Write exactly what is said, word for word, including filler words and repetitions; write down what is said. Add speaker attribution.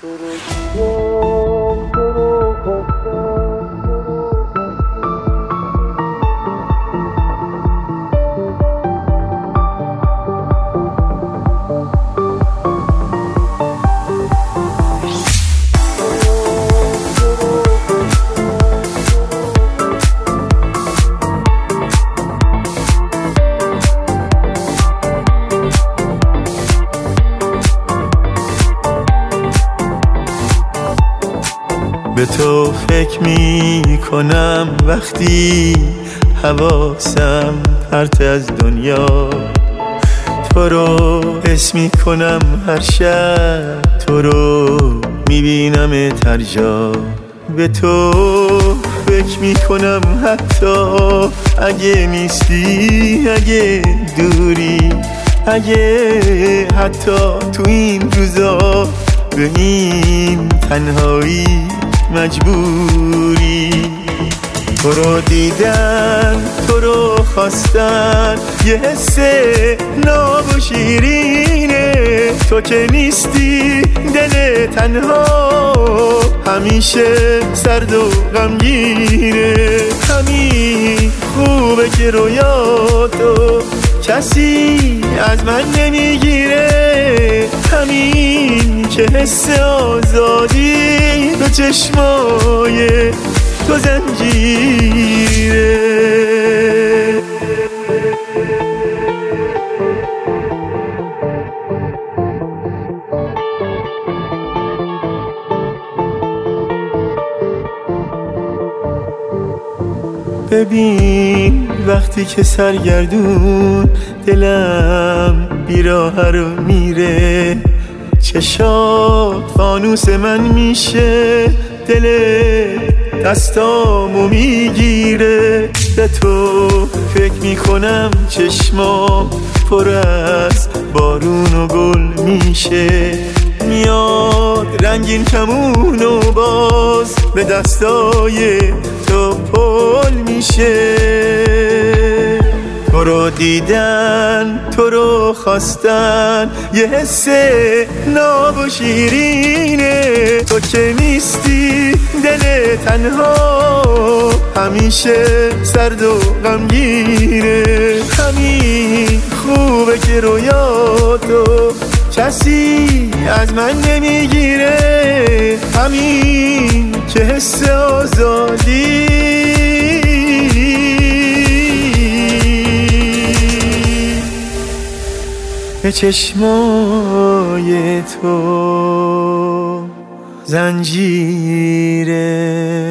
Speaker 1: به تو فکر می کنم وقتی حواسم پرت از دنیا، تو رو حس می کنم هر شب، تو رو می بینم هر جا. به تو فکر می کنم حتی اگه نیستی، اگه دوری، اگه حتی تو این روزا به این تنهایی مجبوری. تو رو دیدن، تو رو خواستن، یه حس ناب و شیرینه. تو که نیستی دل تنها همیشه سرد و غمگینه. همین خوبه که رویاتو کسی از من نمیگیره، همین که حس آزادی تو چشمای تو زنجیره. ببین وقتی که سرگردون دلم بیراه رو میره، چشات فانوس من میشه، دل دستامو میگیره. به تو فکر میکنم چشمام پر از بارون و گل میشه، میاد رنگین کمون و باز به دستای تو پل میشه. تو رو دیدن، تو رو خواستن، یه حس ناب و شیرینه. تو که نیستی دل تنها همیشه سرد و غمگینه. همین خوبه که رویاتو کسی از من نمیگیره، همین که حس آزادی به چشمای تو زنجیره.